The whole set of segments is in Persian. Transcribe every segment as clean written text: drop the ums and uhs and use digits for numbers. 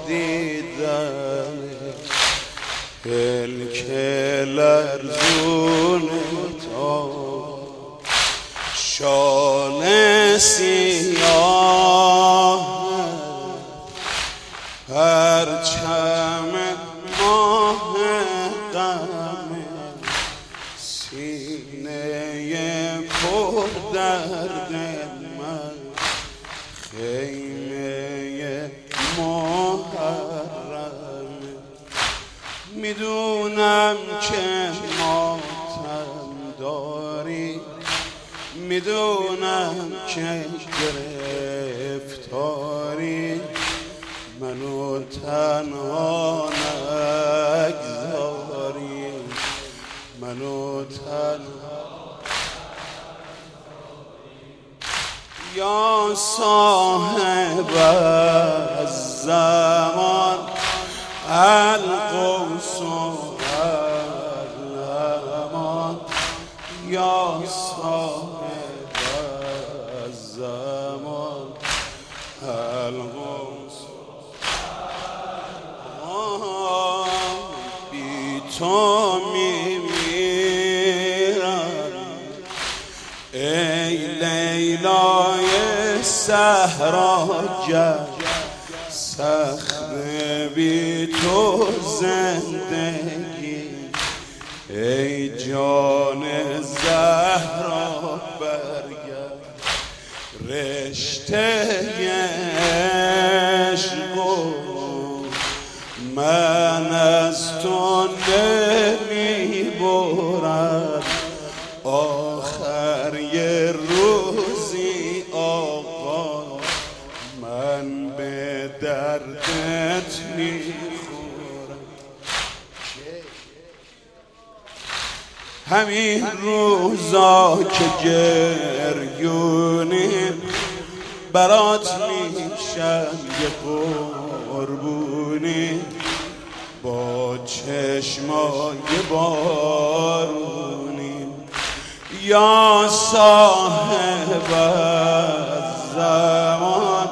دیدم پلک لرزون تا شال سیاه پرچم ماه غم سینه پر درد من خیمه محرم میدونم که ماتم داری میدونم که گرفتاری منو تنها نگذاری منو تنها یا صاحب الزمان القوس الامان یا صاحب الزمان القوس بی تو میمیرم ای لیلای صحراگر سخت بی تو زندگی ای جان زهرا برگرد رشته عشق من از تو نمیبرم آخر یه روزی آقا من به دردت میخورم همین روزا که گریونیم برات میشم یه قربونی با چشمای بارونی یا صاحب الزمان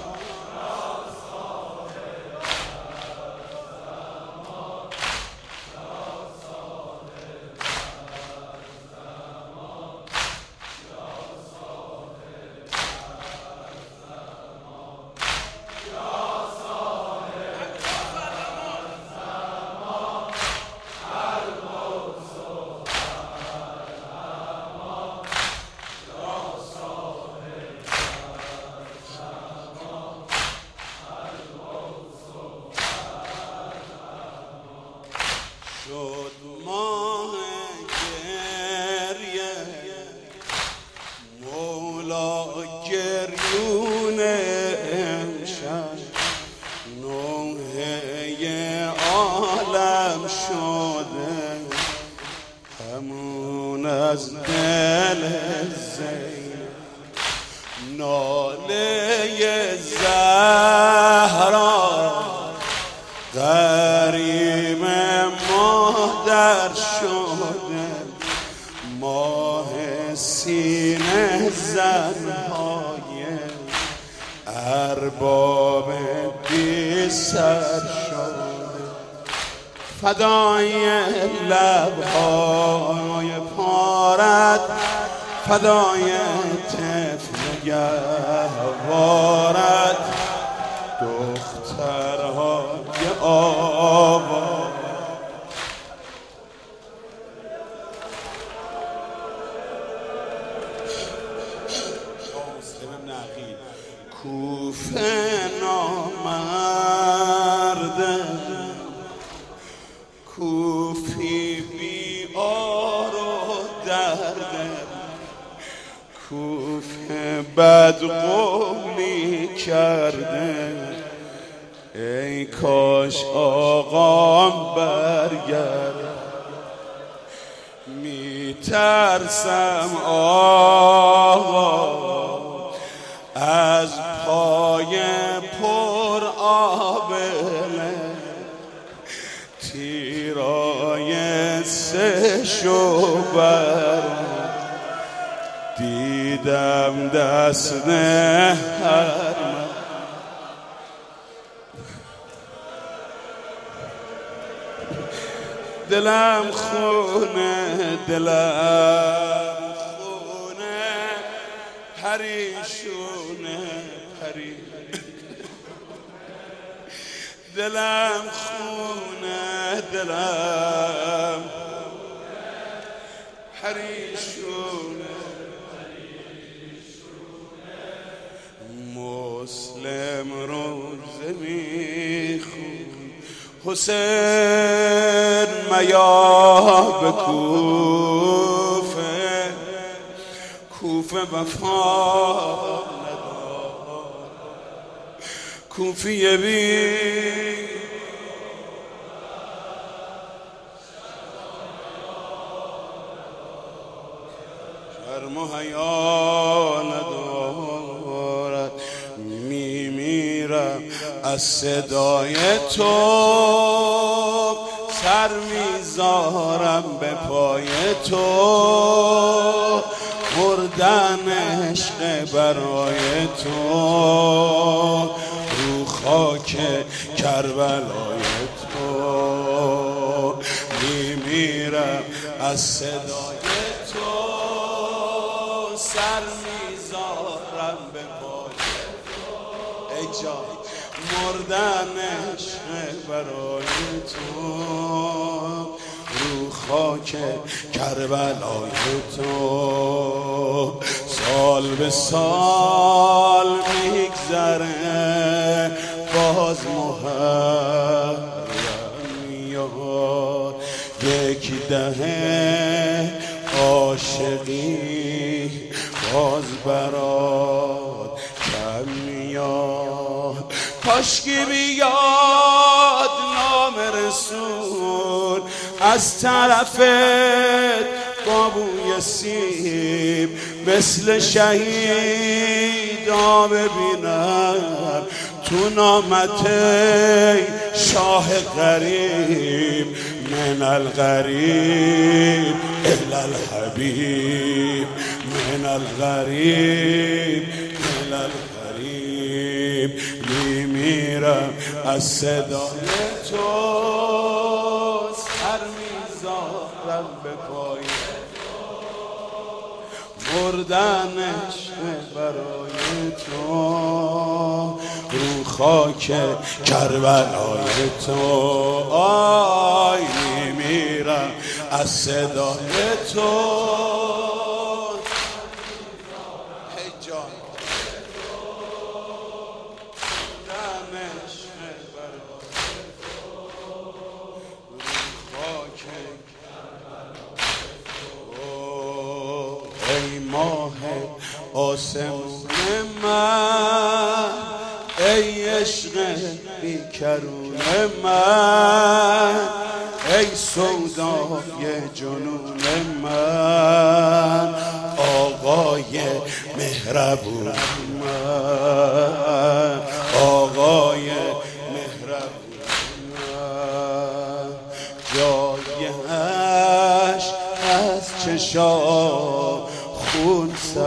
شد ماه گریه مولا گریون امشب نوحه عالم شده همون از دل زینب ناله زهرا غریم مادر شده ماه سینه زنهای ارباب بی سر شده فدای لبهای پارت فدای طفل گهوارت دخترهای آوا کوفه نامرده کوفی بی آر و درده کوفه بدقولی کرده ای کاش آقام برگرد میترسم آقا از پای پر آبله تیرای سه شوبر دیدم دست هر دلم خونه پریشونه دلم خونه پریشونه مسلم روزه میخون حسین میا به کوفه وفا ندار کوفیه بی شرم و حیا ندارد میمیرم از صدای تو سر میذارم به پای تو مردن عشق برای تو رو خاک کربلای تو میمیرم از صدای تو سر میذارم به پای تو ای جان مردن عشق برای تو رو خاک کربلای تو سال به سال میگذره باز محرم میاد یک دهه عاشقی باز برات کم میاد کاشکی بیاد نام رسول از طرفت با بوی سیب مثل شهیدا ببینم تو نامت شاه غریب من الغریب الی الحبیب من الغریب الی الغریب میمیرم از صدای تو سر میذارم به پای مردنش برای تو رو خاک کربلای تو آی میمیرم از صدای تو ای ماه آسمون من ای عشق بیکرون من ای سودای جنون من آقای مهربون من آقای مهربون من جایش از چشام خون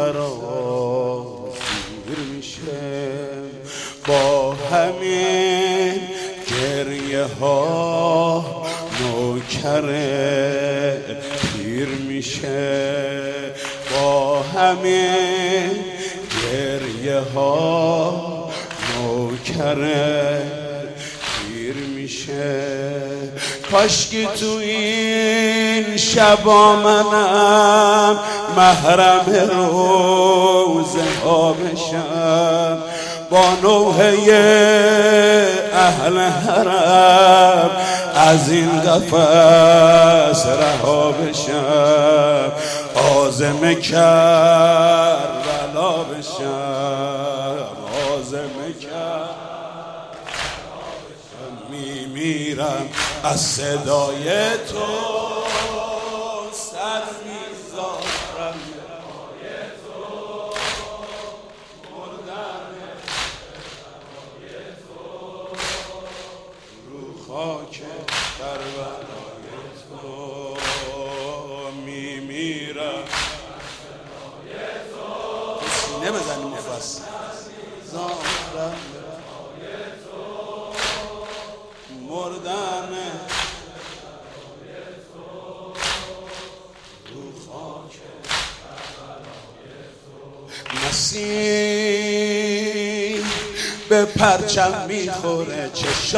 سرازیر میشه با همین گریه ها نوکر پیر میشه با همین گریه ها نوکر پیر میشه کاشکی تو این شبا منم محرم روزه ها بشم با نوحه اهل حرم از این قفس رها بشم عازم کربلا بشم عازم کربلا میمیرم از صدای تو سر میذارم خاک کربلای تو میمیرم سینه بزنی مفصل زارم مردن نسیم به پرچم میخوره،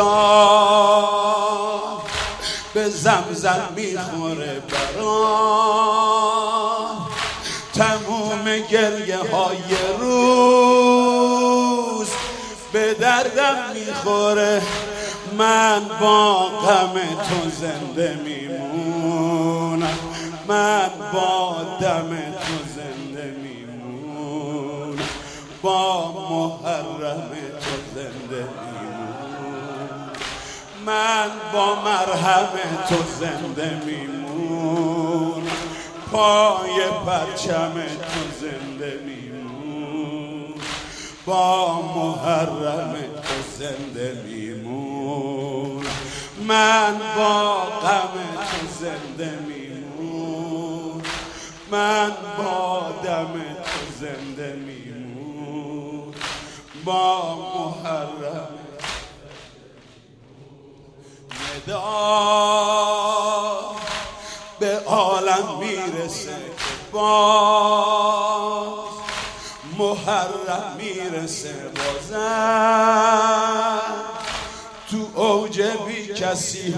چشام به زمزم میخوره برام، تموم گریه های روز به دردم میخوره. من با غم تو زنده میمونم، من با دم تو زنده میمونم، با محرم تو زنده میمونم، من با مرهم تو زنده میمونم، پای پرچم تو زنده میمونم، با محرم تو زنده میمونم، من با غم تو زنده میمونم، من با دم تو زنده میمونم، با محرم. ندا به عالم میرسه که باز محرم میرسه، بازم تو اوج بی کسی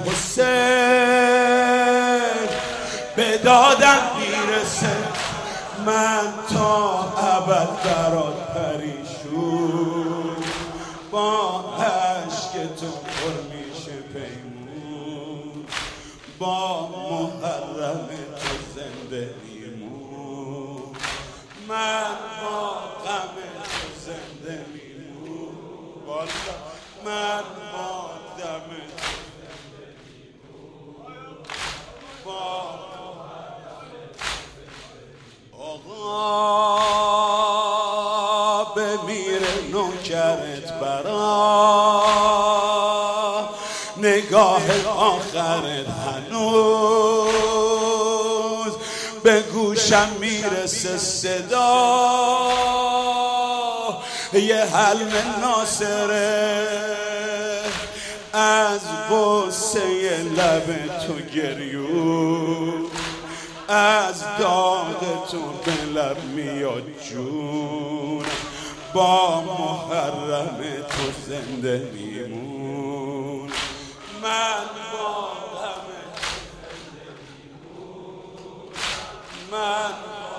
حسین به دادم میرسه. من تا ابد برات پریشون، با عشق تو پر میشه پیمون، با محرم تو زنده میمون، من با غم تو زنده میمون، من با دم تو زنده میمون، با آقا بمیره نوکرت برا، نگاه آخرت هنوز به گوشم میرسه صدا، یه حلم ناصره از غصه لب تو گریون، از داغ تو به لب میاد جون، با محرم تو زنده میمون، من با غم تو زنده میمون، من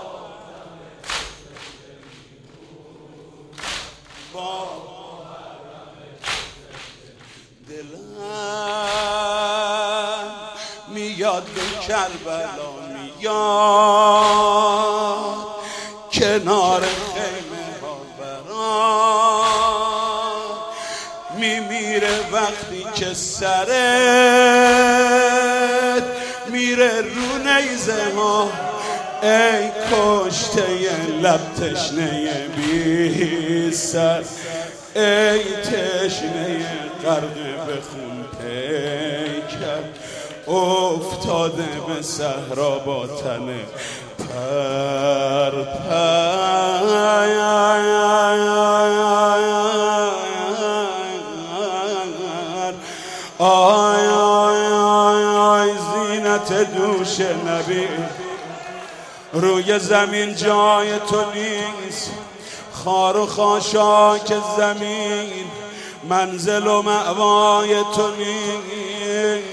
با دلم میاد به کربلا، میاد کنار خیمه ها برام، میمیره وقتی که سرت میره رو نیزه ها، ای کشته لب تشنه بی سر، ای تشنه غرق به خون پیکر، افتاده به صحرا با تن پر آی آی آی آی زینت دوش نبی، روی زمین جای تو نیست، خار و خاشاک زمین منزل و مأوای تو نیست.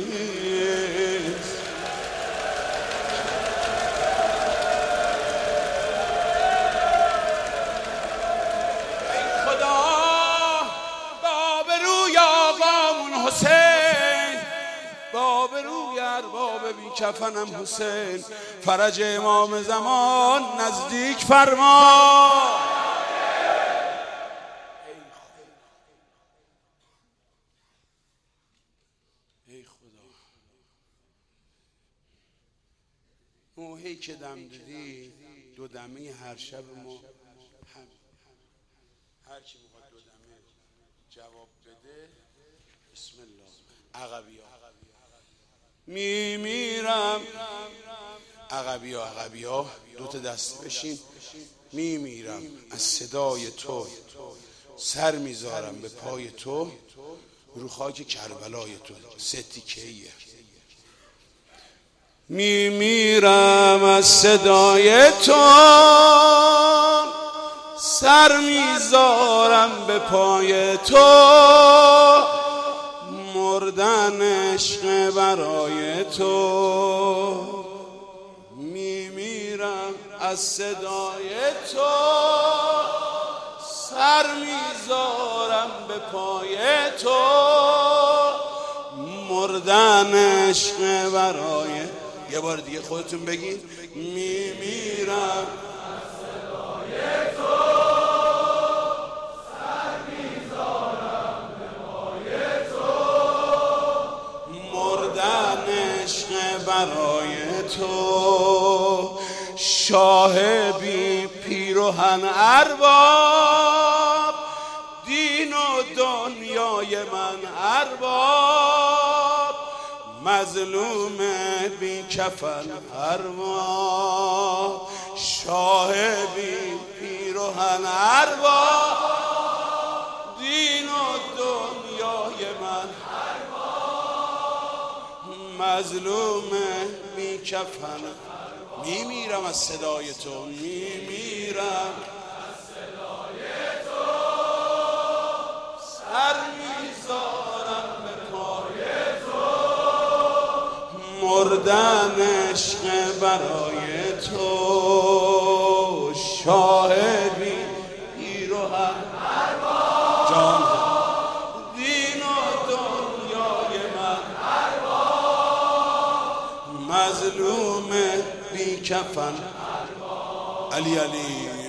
بابروی ارباب بی کفنم حسین، فرج امام زمان نزدیک فرما. ای خدا موهی که دم دادی دو دمه هر شب ما هر کی میخواد دو دمه جواب بده بسم الله. عقبی ها میمیرم، عقبی ها دوتا دست بشین. میمیرم از صدای تو، سر میذارم به پای تو، رو خاک کربلای تو. سه تیکه‌ایه. میمیرم از صدای تو، سر میذارم به پای تو، مردن عشق برای تو، میمیرم از صدای تو، سر میذارم به پای تو، مردن عشق برای. یه بار دیگه خودتون بگید. میمیرم از صدای تو، سر میذارم به پای تو، مردن عشق برای تو. شاه بی پیروهن ارباب، دین و دنیای من ارباب، مظلوم بی کفن ارباب. شاه بی پیروهن ارباب، دین و دنیای من ارباب، مظلوم بی کفن. میمیرم از صدای تو، میمیرم از صدای تو، سر میذارم به پای تو، مردن عشق برای تو. شاهدی پیروهن ارباب، جان دین و دنیای من ارباب، مظلوم بی کفن. علی علی.